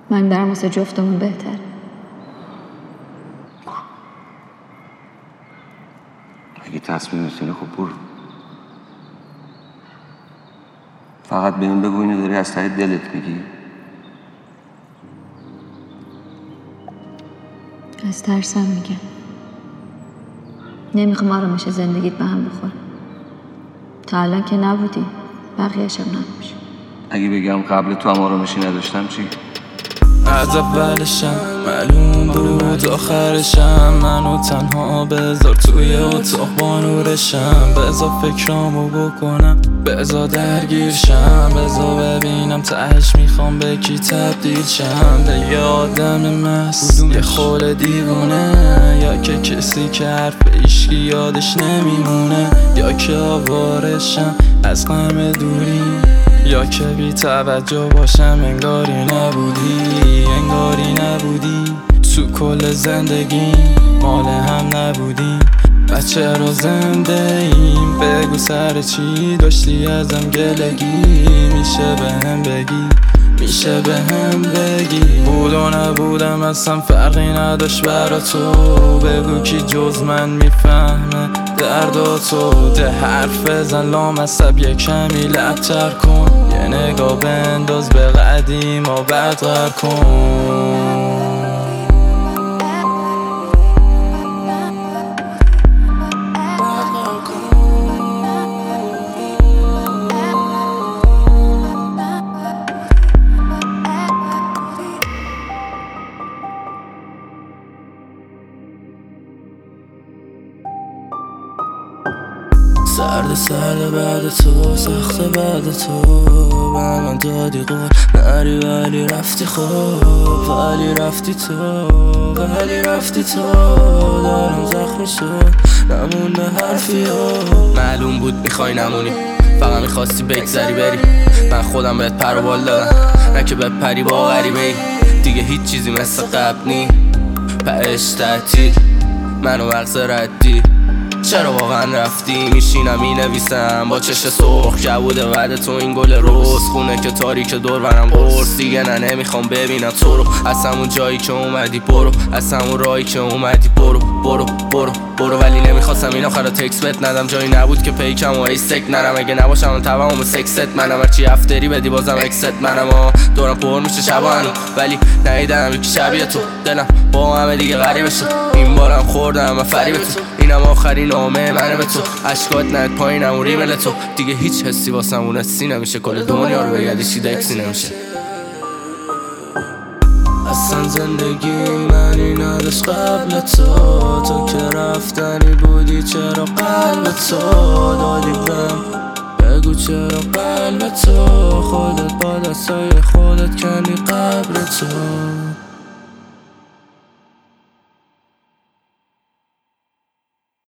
من برم واسه جفتمون بهتره. اگه تصمیم میتونه خب برو. فقط بهم بگو اینو داری از ته دلت میگی؟ از ترسم میگم. نمیخوام آرامش زندگیت به هم بخوره. تا الان که نبودی، بقیه‌شم نباشه. اگه بگم قبل تو هم آرامشی نداشتم چی؟ از اولشم معلوم بود آخرشم. منو تنها بذار توی اتاق با نورشم. بذار فکرامو بکنم، بذار درگیرشم. بذار ببینم تهش میخوام به کی تبدیل شم. به یه آدم مست، یه خول دیوونه، یا که کسی که حرف ایشکی یادش نمیمونه، یا که آوارشم از غم دوری، یا که بی توجه باشم انگاری نبودی. انگاری نبودی تو کل زندگی، مال هم نبودی. بچه رو زنده ایم، بگو سر چی داشتی ازم گلگی. میشه به هم بگی، میشه به هم بگی. بود و نبودم اصلا فرقی نداشت برا تو. بگو کی جز من میفهمه درد تو. ده حرف بزن لامصب یه کمی لبتر کن. یه نگاه بنداز به قدیم و بدتر کن. سرد بعد تو، سخت بعد تو. به من دادی قول نری ولی رفتی خوب. ولی رفتی تو، ولی رفتی تو. دارم زخمی شد نمونده حرفی ها. معلوم بود میخوای نمونی، فقط میخواستی بگذری بری. من خودم بهت پر و بال دادم، نه که بپری با غریبه ای. دیگه هیچ چیزی مثل قبل نی. پش تعطیل منو مغز ردی. چرا واقعا رفتی؟ میشینم مینویسم با چش سرخ. جووده بعد تو این گل روز، خونه که تاریک دور برم قرص. دیگه نه نمیخوام ببینم تو رو، از همون جایی که اومدی برو. از همون راهی که اومدی برو برو برو برو. ولی نمیخواستم این آخر تکس بهت ندم، جایی نبود که پیکم و ایستک نرم. اگه نباشم تمام سکست منم، هرچی افتری بدی بازم اکست منم. دورم پر میشه شبانو ولی ندیدم یکی شبیه تو. دلم با همه دیگه غریبه شد، این بارم خوردم و فریب تو. اینم آخرین نامه منه به تو. اشکات ند پایینم و ریمل تو. دیگه هیچ حسی واسم اون حسی نمیشه. کل دنیا رو بگردی چیده اکسی نمیشه. اصلا زندگی منی نداشت قبل تو. تو که رفتنی بودی چرا قلب تو دادی بهم. بگو چرا قلب تو. خودت با دستای خودت کنی قبر تو.